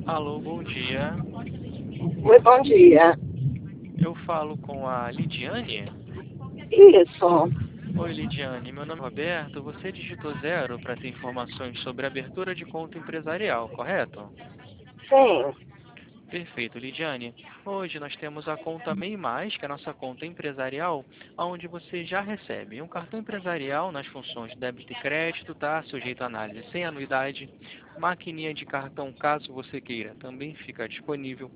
Alô, bom dia. Oi, bom dia. Eu falo com a Lidiane. Isso. Oi, Lidiane. Meu nome é Roberto. Você digitou 0 para ter informações sobre abertura de conta empresarial, correto? Sim. Perfeito, Lidiane. Hoje nós temos a conta MEI+, que é a nossa conta empresarial, onde você já recebe um cartão empresarial nas funções de débito e crédito, tá? Sujeito a análise sem anuidade. Maquininha de cartão, caso você queira, também fica disponível.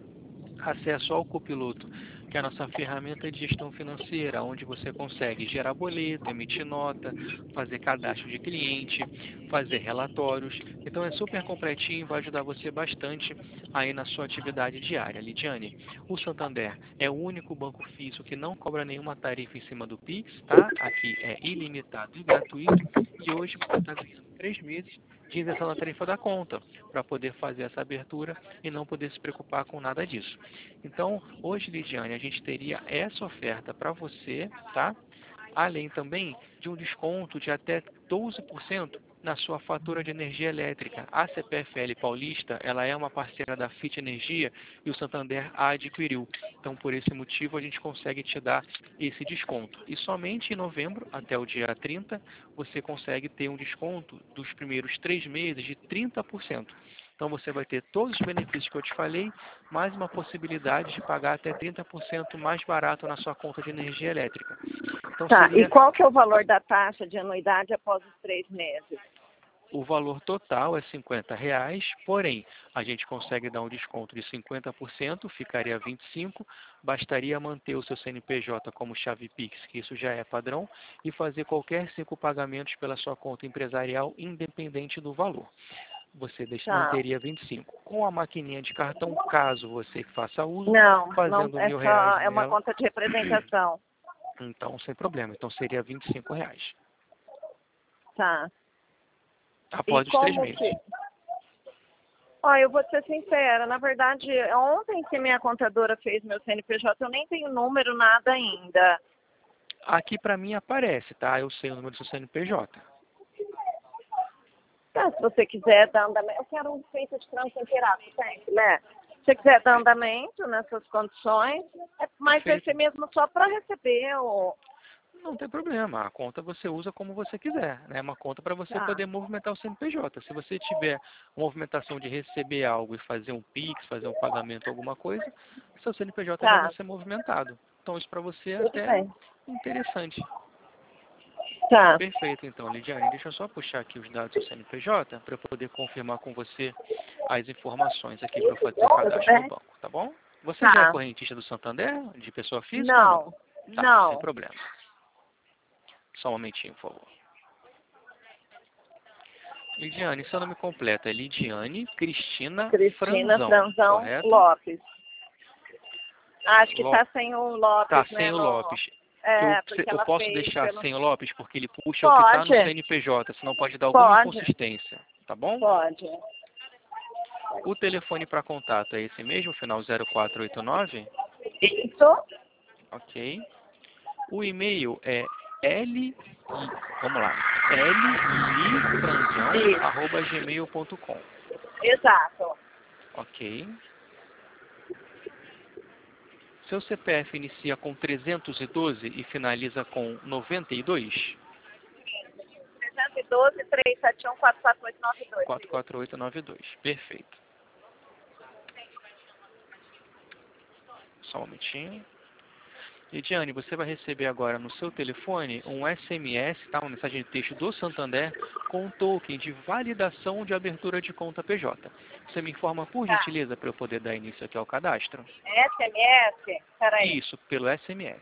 Acesso ao Copiloto, que é a nossa ferramenta de gestão financeira, onde você consegue gerar boleto, emitir nota, fazer cadastro de cliente, fazer relatórios. Então é super completinho e vai ajudar você bastante aí na sua atividade diária. Lidiane, o Santander é o único banco físico que não cobra nenhuma tarifa em cima do Pix, tá? Aqui é ilimitado e gratuito e hoje você está ganhando 3 meses de isenção da tarifa da conta para poder fazer essa abertura e não poder se preocupar com nada disso. Então, hoje, Lidiane, a gente teria essa oferta para você, tá? Além também de um desconto de até 12% na sua fatura de energia elétrica. A CPFL Paulista, ela é uma parceira da FIT Energia e o Santander a adquiriu. Então, por esse motivo, a gente consegue te dar esse desconto. E somente em novembro, até o dia 30, você consegue ter um desconto dos primeiros 3 meses de 30%. Então, você vai ter todos os benefícios que eu te falei, mais uma possibilidade de pagar até 30% mais barato na sua conta de energia elétrica. Então, Tá, e seria qual que é o valor da taxa de anuidade após os 3 meses? o valor total é R$ 50, porém, a gente consegue dar um desconto de 50%, ficaria 25%, bastaria manter o seu CNPJ como chave Pix, que isso já é padrão, e fazer qualquer 5 pagamentos pela sua conta empresarial, independente do valor. Você Tá. manteria 25. Com a maquininha de cartão, caso você faça uso, Não, fazendo é R$ 1.000 só, é uma nela, conta de representação. então sem problema. Então seria R$ 25, Tá. E após os 3 como meses. que... Ó, eu vou ser sincera, na verdade, ontem que minha contadora fez meu CNPJ, eu nem tenho número, nada ainda. Aqui para mim aparece, tá? Eu sei o número do seu CNPJ. Tá, se você quiser dar andamento, eu quero um feito de tranquilidade, tem, né? Se você quiser dar andamento nessas condições, mas vai ser Perfeito. mesmo só para receber o... Não tem problema. A conta você usa como você quiser, né? É uma conta para você Tá, poder movimentar o CNPJ. Se você tiver movimentação de receber algo e fazer um Pix, fazer um pagamento, alguma coisa, seu CNPJ já vai tá, ser movimentado. Então isso para você é tudo até bem. interessante. Tá, Perfeito, então, Lidiane. Deixa eu só puxar aqui os dados do seu CNPJ para eu poder confirmar com você as informações aqui para eu fazer o tudo cadastro no bem? banco, tá bom? Você já é Tá. correntista do Santander, de pessoa física ou não? Não, Tá, sem não. problema. Só um momentinho, por favor. Lidiane, seu nome completo é Lidiane Cristina Cristina Franzão, Franzão correto? Lopes. Acho que Ló- tá sem o Tá, Lopes, né? sem o No... Lopes. É, porque Eu ela posso fez deixar pelo... sem o Lopes porque ele puxa o que está no Pode, CNPJ, senão pode dar alguma pode, inconsistência, tá bom? pode. O telefone para contato é esse mesmo, final 0489? Isso? Ok. O e-mail é vamos lá, Isso, lifranzão@gmail.com. exato. Ok. Seu CPF inicia com 312 e finaliza com 92? 312 371 44892. 44892. Perfeito. Só um momentinho. Lidiane, você vai receber agora no seu telefone um SMS, tá? Uma mensagem de texto do Santander com um token de validação de abertura de conta PJ. Você me informa por Tá. gentileza para eu poder dar início aqui ao cadastro? SMS? Peraí. Isso, pelo SMS.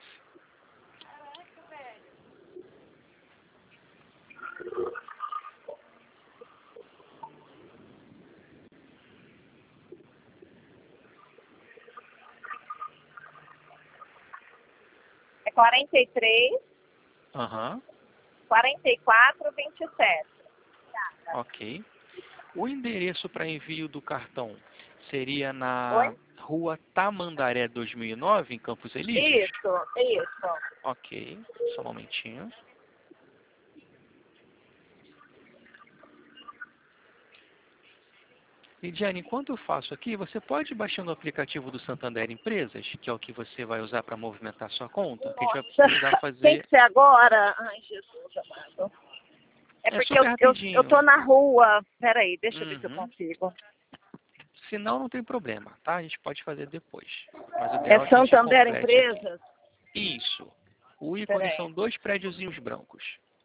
É 43 Aham, 44 27. ok. O endereço para envio do cartão seria Oi? na Rua Tamandaré 2009, em Campos Elíseos? Isso. Ok, só um momentinho. Lidiane, enquanto eu faço aqui, você pode baixar o aplicativo do Santander Empresas, que é o que você vai usar para movimentar sua conta, que a gente vai precisar Nossa, tem fazer. que ser agora? Ai, Jesus amado. É É porque super eu tô rapidinho. na rua. Peraí, deixa eu ver se eu Uhum. consigo. Se não, não tem problema, tá? A gente pode fazer depois. Mas o É ideal é que a gente Santander complete aqui. Empresas? Isso. O ícone Peraí. são dois prédiozinhos brancos.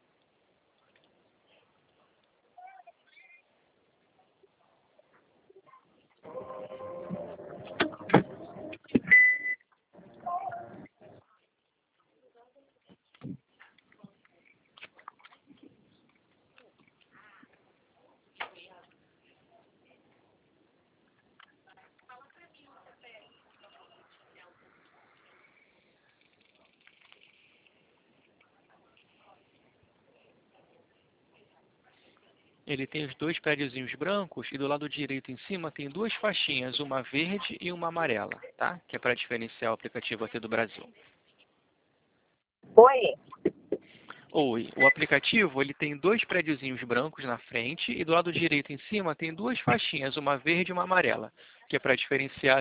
Ele tem os dois prédiozinhos brancos e do lado direito em cima tem duas faixinhas, uma verde e uma amarela, tá? Que é para diferenciar o aplicativo aqui do Brasil. Oi? Oi, o aplicativo ele tem dois prédiozinhos brancos na frente e do lado direito em cima tem duas faixinhas, uma verde e uma amarela, que é para diferenciar.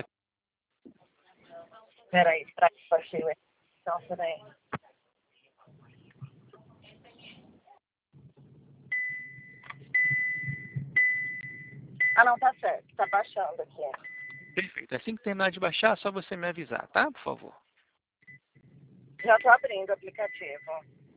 Peraí, será que eu achei o... Não, peraí. Ah, não, tá certo. Tá baixando aqui. Perfeito. Assim que terminar de baixar, é só você me avisar, tá? Por favor. Já tô abrindo o aplicativo.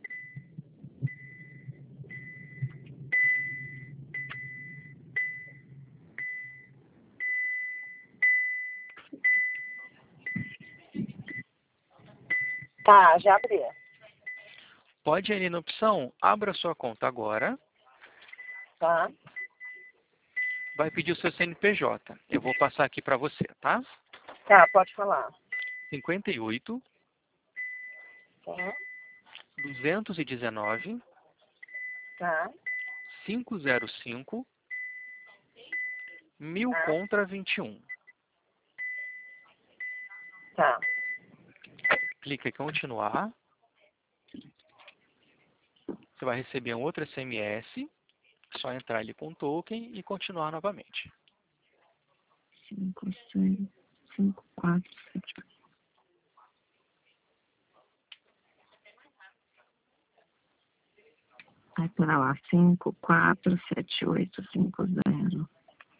Tá, já abri. Pode ir ali na opção, abra sua conta agora, Tá? vai pedir o seu CNPJ. Eu vou passar aqui para você, tá? Tá, pode falar. 58 Tá? 219 Tá? 505 1000 Tá? contra 21. Tá. Clica em continuar. Você vai receber um outro SMS. Só entrar ali com o token e continuar novamente. 5, 6, 5, 4, 7. Aí, pera lá. 5, 4, 7, 8, 5, 0.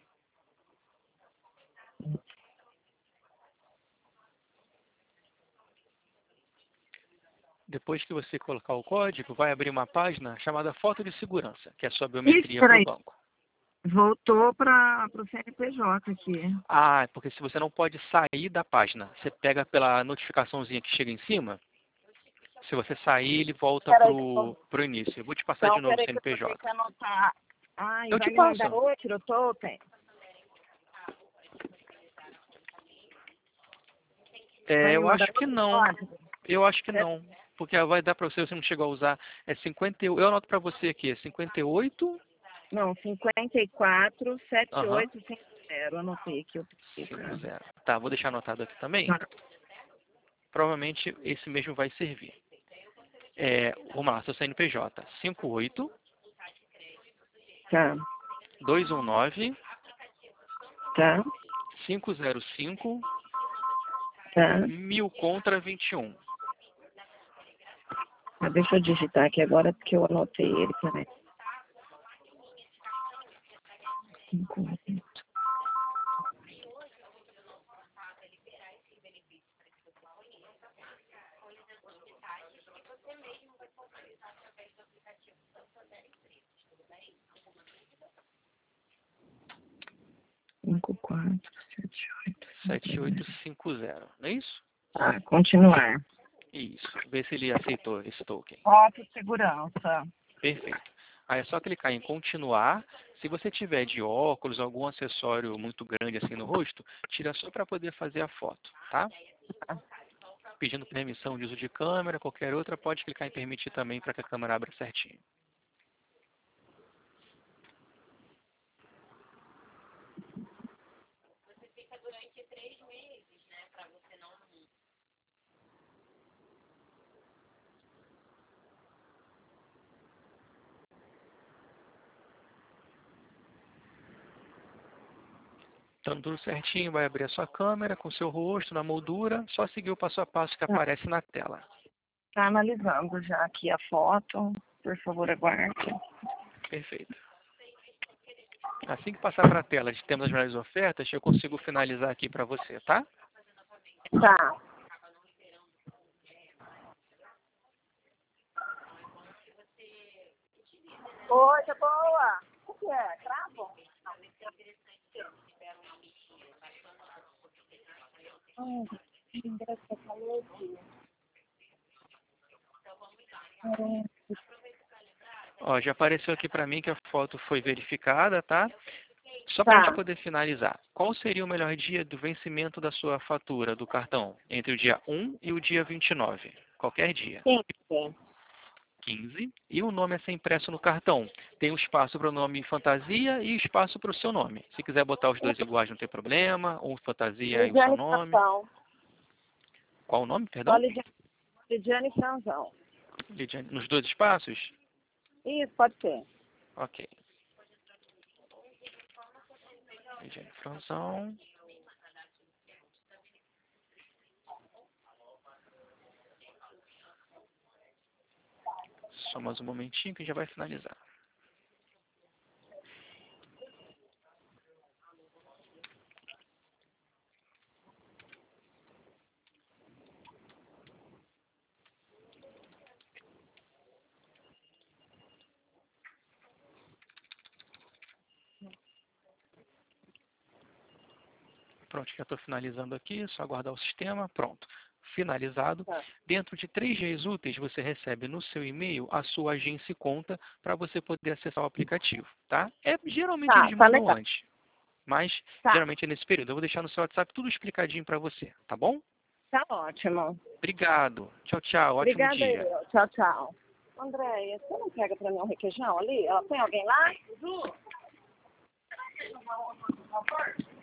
Depois que você colocar o código, vai abrir uma página chamada Foto de Segurança, que é a sua Isso, biometria para o peraí. banco. Voltou para o CNPJ aqui. Ah, porque se você não pode sair da página, você pega pela notificaçãozinha que chega em cima. Se você sair, ele volta Peraí, pro início. Eu vou te passar de então, novo o peraí que eu vou ter CNPJ. que anotar. Ai, Eu vai te me mandar passo. outro totem? Vai É, me eu mandar acho que outro não. código? Eu acho que É, não. Porque vai dar para você não chegou a usar. É 50, eu anoto para você aqui, é 58. não, 54, Aham. 7850. Anotei aqui. 50. Tá, vou deixar anotado aqui também. Tá. Provavelmente esse mesmo vai servir. Vamos lá, seu CNPJ. 58 Tá. 219 Tá. 505 Tá. 1000 contra 21. Ah, deixa eu digitar aqui agora porque eu anotei ele. Peraí. 5, 5, 4, 7, 8, 5, 0. 7850, não é isso? Tá, continuar. Isso. Vê se ele aceitou esse token. Autossegurança. Perfeito. Aí é só clicar em continuar. Se você tiver de óculos, algum acessório muito grande assim no rosto, tira só para poder fazer a foto, tá? Pedindo permissão de uso de câmera, qualquer outra, pode clicar em permitir também para que a câmera abra certinho. Estando tudo certinho, vai abrir a sua câmera com o seu rosto na moldura, só seguir o passo a passo que aparece na tela. Tá analisando já aqui a foto, por favor, aguarde. Perfeito. Assim que passar para a tela de temos as melhores ofertas, eu consigo finalizar aqui para você, tá? Tá. Oi, tá boa. O que é? Cravo? Ó, já apareceu aqui para mim que a foto foi verificada, tá? Só para a gente Tá. poder finalizar, qual seria o melhor dia do vencimento da sua fatura do cartão? Entre o dia 1 e o dia 29. Qualquer dia. Sim. 15. E o nome a ser impresso no cartão. Tem um espaço para o nome fantasia e espaço para o seu nome. Se quiser botar os dois iguais, não tem problema. Um fantasia e o seu Lidiane nome. Franzão. Qual o nome, Só perdão? Lidiane Franzão. Lidiane, nos dois espaços? Isso, pode ser. Ok. Lidiane Franzão. Só mais um momentinho que já vai finalizar. Pronto, já estou finalizando aqui, só aguardar o sistema. Pronto, finalizado. Tá. Dentro de 3 dias úteis, você recebe no seu e-mail a sua agência e conta para você poder acessar o aplicativo, tá? Geralmente eles Tá mandam legal. antes, mas Tá. geralmente é nesse período. Eu vou deixar no seu WhatsApp tudo explicadinho para você, tá bom? Tá ótimo. Obrigado. Tchau, tchau. Ótimo Obrigada dia. eu. Tchau, tchau. Andréia, você não pega pra mim um requeijão ali? Tem alguém lá?